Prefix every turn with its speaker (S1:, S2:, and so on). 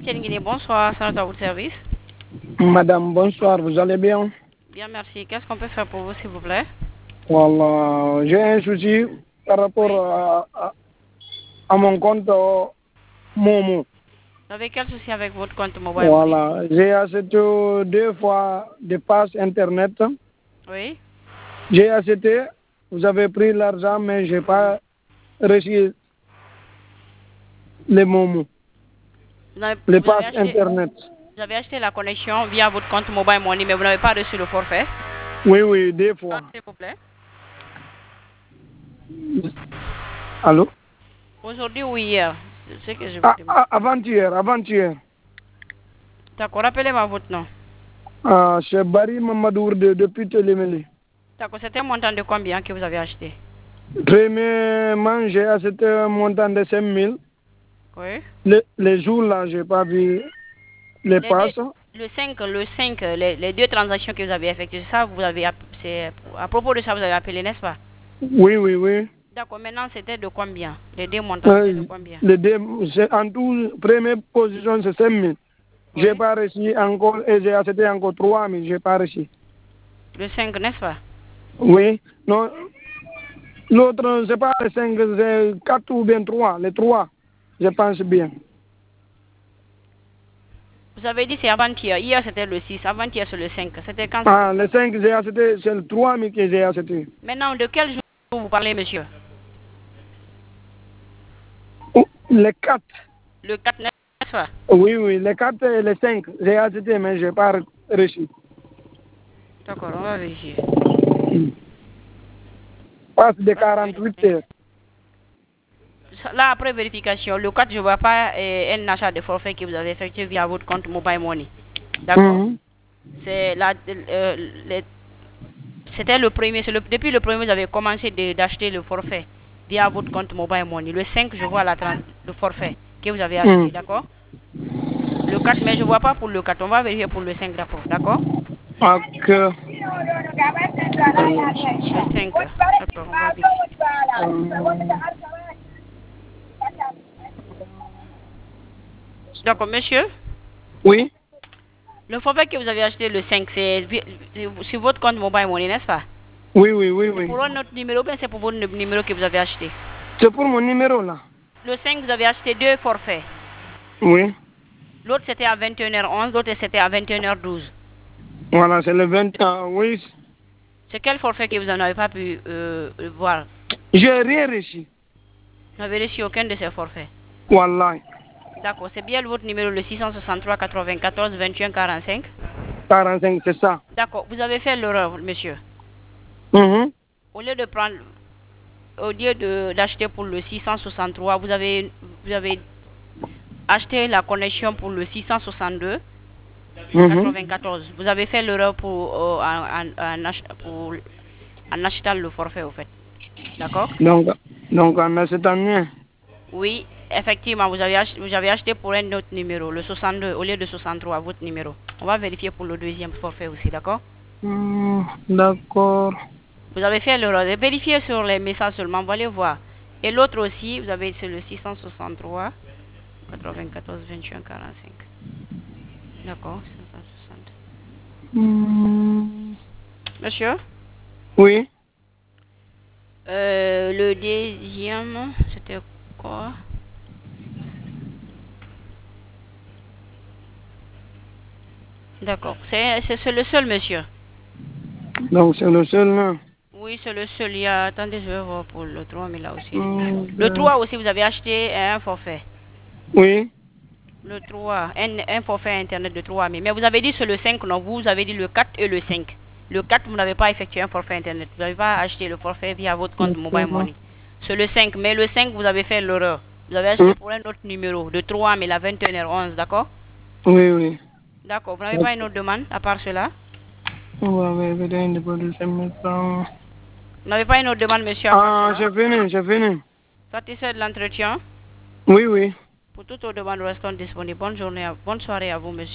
S1: MTN Guinée, bonsoir, c'est à votre service.
S2: Madame, bonsoir, vous allez bien?
S1: Bien, merci. Qu'est-ce qu'on peut faire pour vous, s'il vous plaît?
S2: Voilà, j'ai un souci par rapport à mon compte Momo.
S1: Vous avez quel souci avec votre compte mobile?
S2: Voilà, j'ai acheté 2 fois des passes Internet.
S1: Oui.
S2: J'ai acheté, vous avez pris l'argent, mais je n'ai pas reçu les Momo, les passes Internet.
S1: Vous avez acheté la connexion via votre compte mobile money, mais vous n'avez pas reçu le forfait?
S2: Oui, 2 fois.
S1: S'il vous plaît.
S2: Allô?
S1: Aujourd'hui ou hier? C'est ce que je vous demande.
S2: Avant-hier.
S1: D'accord, rappelez-moi votre nom.
S2: C'est Barry Mamadour depuis Télémélé.
S1: D'accord, c'était un montant de combien que vous avez acheté?
S2: Premièrement, j'ai acheté un montant de 5 000.
S1: Oui.
S2: Les jours là, j'ai pas vu les passes.
S1: Le 5, les deux transactions que vous avez effectuées, ça, c'est à propos de ça, vous avez appelé, n'est-ce pas?
S2: Oui.
S1: D'accord, maintenant c'était de combien? Les deux montants, c'était de combien?
S2: En tout, première position, c'est 5 000.
S1: Oui.
S2: J'ai pas reçu encore et j'ai acheté encore 3 000, j'ai pas reçu.
S1: Le 5, n'est-ce pas?
S2: Oui, non. L'autre, c'est pas le 5, c'est 4 ou bien 3. Les 3, je pense bien.
S1: Vous avez dit c'est avant-hier. Hier c'était le 6, avant-hier c'est le 5. C'était quand?
S2: Le 5, j'ai acheté, c'est le 3 000 que j'ai acheté.
S1: Maintenant, de quel jour vous parlez, monsieur?
S2: Le 4.
S1: Le 4, n'est-ce pas?
S2: Oui, le 4 et le 5, j'ai acheté, mais je n'ai pas reçu.
S1: D'accord, on va vérifier.
S2: Passe de 48 heures.
S1: Là, après vérification, le 4, je ne vois pas un achat de forfait que vous avez effectué via votre compte Mobile Money. D'accord. C'était le premier. Depuis le premier, vous avez commencé d'acheter le forfait via votre compte Mobile Money. Le 5, je vois le forfait que vous avez acheté. D'accord. Le 4, mais je ne vois pas pour le 4. On va vérifier pour le 5 d'abord. D'accord.
S2: Ok.
S1: Le 5. D'accord, on va vérifier. D'accord, monsieur?
S2: Oui.
S1: Le forfait que vous avez acheté le 5, c'est sur votre compte Mobile Money, n'est-ce pas?
S2: Oui.
S1: C'est pour un autre numéro, bien c'est pour votre numéro que vous avez acheté?
S2: C'est pour mon numéro là.
S1: Le 5, vous avez acheté 2 forfaits.
S2: Oui.
S1: L'autre c'était à 21h11, l'autre c'était à 21h12.
S2: Voilà, c'est le 20 oui.
S1: C'est quel forfait que vous n'avez pas pu voir?
S2: J'ai rien reçu.
S1: Vous n'avez reçu aucun de ces forfaits?
S2: Wallah.
S1: D'accord, c'est bien votre numéro, le 663 94 21 45?
S2: 45, c'est ça.
S1: D'accord, vous avez fait l'erreur, monsieur. Au lieu de prendre, d'acheter pour le 663, vous avez acheté la connexion pour le 662 94. Vous avez fait l'erreur en achetant le forfait, au fait. D'accord?
S2: Donc en achetant mieux.
S1: Oui, effectivement, vous avez acheté pour un autre numéro, le 62, au lieu de 63, votre numéro. On va vérifier pour le deuxième forfait aussi, d'accord?
S2: D'accord.
S1: Vous avez fait l'erreur. Vérifiez sur les messages seulement, vous allez voir. Et l'autre aussi, vous avez c'est le 663 94 21 45. D'accord, 660. Monsieur?
S2: Oui.
S1: Le deuxième, c'était quoi? D'accord, c'est le seul, monsieur.
S2: Donc c'est le seul là.
S1: Oui, c'est le seul. Attendez, je vais voir pour le 3, mais là aussi. Le 3 aussi, vous avez acheté un forfait.
S2: Oui.
S1: Le 3, un forfait internet de 3 000. Mais vous avez dit c'est le 5, non? Vous avez dit le 4 et le 5. Le 4, vous n'avez pas effectué un forfait internet. Vous n'avez pas acheté le forfait via votre compte Mobile Money. C'est le 5. Mais le 5, vous avez fait l'erreur. Vous avez acheté pour un autre numéro de 3 000 à 21h11, d'accord?
S2: Oui.
S1: D'accord. Vous n'avez pas une autre demande à part cela?
S2: Vous
S1: n'avez pas une autre demande, monsieur?
S2: J'ai fini.
S1: Satisfait de l'entretien?
S2: Oui.
S1: Pour toute autre demande, restons disponibles. Bonne soirée à vous, monsieur.